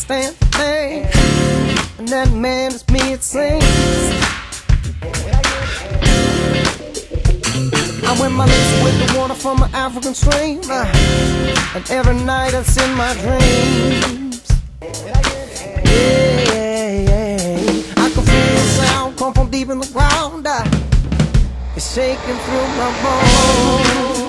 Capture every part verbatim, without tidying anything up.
understand the name, and that man is me, it seems. I went my lips with the water from an African stream, uh, and every night it's in my dreams. Yeah, yeah, I can feel the sound come from deep in the ground. Uh, it's shaking through my bones.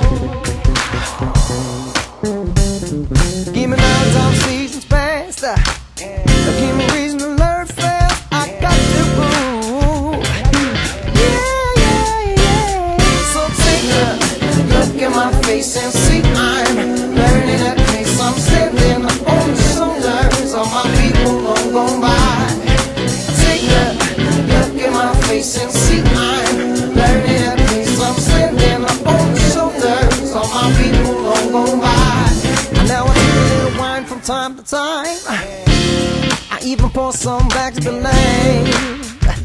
Give me nine times seasons past. Uh, give me reason to learn fast. I got to prove. Yeah, yeah, yeah. So take a look at my face and see I'm learning at pace. I'm standing on the shoulders of my people long gone by. Take a look at my face and see I'm learning at pace. I'm standing on the shoulders of my people long gone by. Now I take a little wine from time to time. I even pour some back to the lane.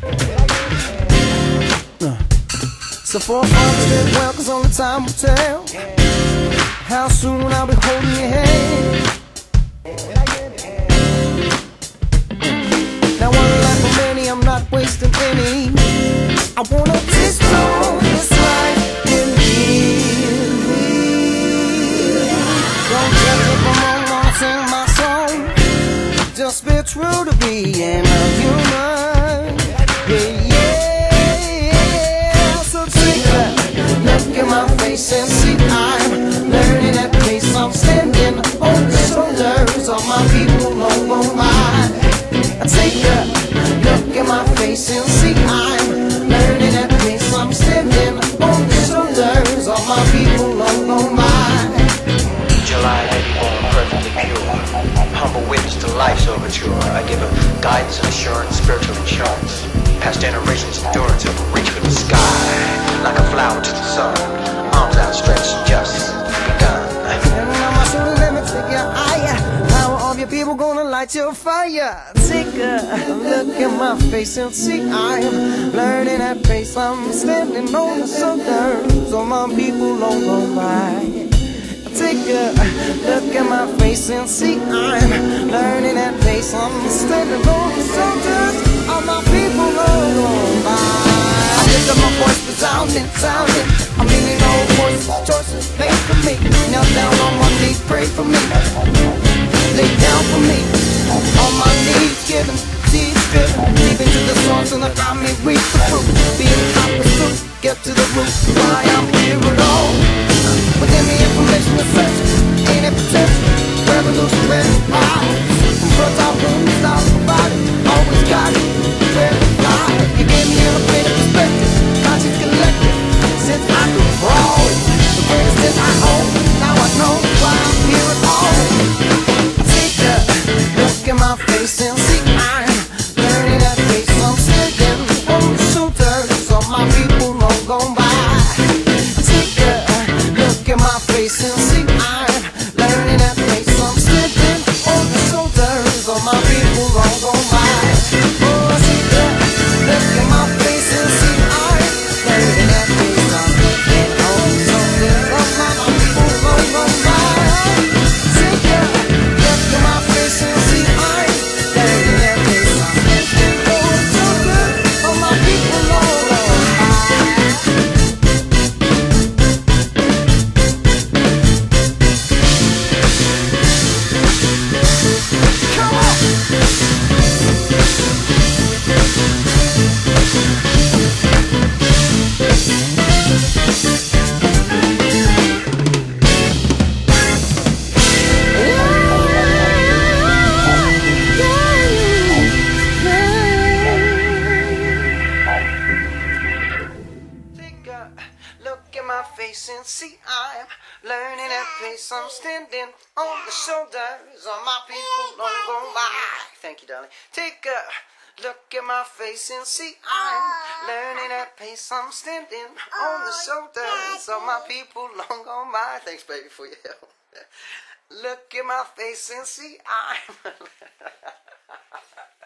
So for a father well, cause only time will tell how soon I'll be holding your hand. Now one life for many, I'm not wasting any. I wanna taste all this life in me. Don't tell me if I'm wrong, sing my song. Just be true to being a human. Yeah, yeah. So take a look at my face and see I'm learning at pace. I'm standing on the shoulders of my people long gone by. Take a look at my face and see I'm learning at pace. I'm standing on the shoulders of my people long gone by. July eighty-one, perfectly pure. Humble witness to life's overture. I give her guidance and assurance, spiritual insurance. Past generations' endurance have reached for the sky. Like a flower to the sun, arms outstretched, just begun. And now my soul limits take you higher. Power of your people gonna light your fire. Take a look at my face and see I'm learning at pace. I'm standing on the shoulders of my people long gone by. Take a look at my face and see I'm learning at pace. I'm standing on the shoulders of my people long gone by. I lift up my voice resounding, sounding. I'm meaning all voices, choices made for me. Knelt down on my knees, pray for me. Lay down for me. On my knees, giving, deeds driven. Leaving to the source and I got me reach the fruit. Being top pursuit, get to the root. Why I'm here at all. Within the information of search, ain't it potential? Revolutionary powers. From front top room, style provided. Always got it, very fly. You gave me elevated perspective, conscious collective. Since I could crawl, the greatest that I own. Now I know why I'm here at all. Take a look at my face and see I'm learning at pace. I'm sitting on the shoulders of my people long gone by. Take a look at my face and see I'm learning at pace. I'm sitting on the shoulders of my people long gone by. Oh, take a look at my face and see I'm learning at pace. I'm sitting on the shoulders of my people long gone by. Take a look at my face and see I'm learning at pace. I'm sitting on the shoulders of my people long gone by. Come on! Take a look at my face and see I'm learning at pace. I'm standing on the shoulders of my people long gone by. Thank you, darling. Take a look at my face and see I'm learning at pace. I'm standing on the shoulders of my people long gone by. Thanks, baby, for your help. Look at my face and see I'm